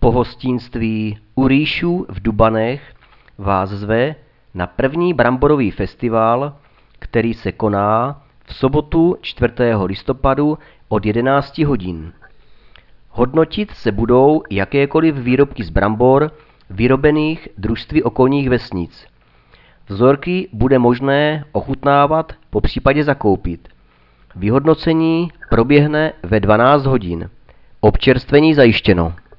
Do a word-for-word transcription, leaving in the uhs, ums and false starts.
Pohostinství u Rýšů v Dubanech vás zve na první bramborový festival, který se koná v sobotu čtvrtého listopadu od jedenácti hodin. Hodnotit se budou jakékoliv výrobky z brambor vyrobených družstvy okolních vesnic. Vzorky bude možné ochutnávat, popřípadě zakoupit. Vyhodnocení proběhne ve dvanáct hodin. Občerstvení zajištěno.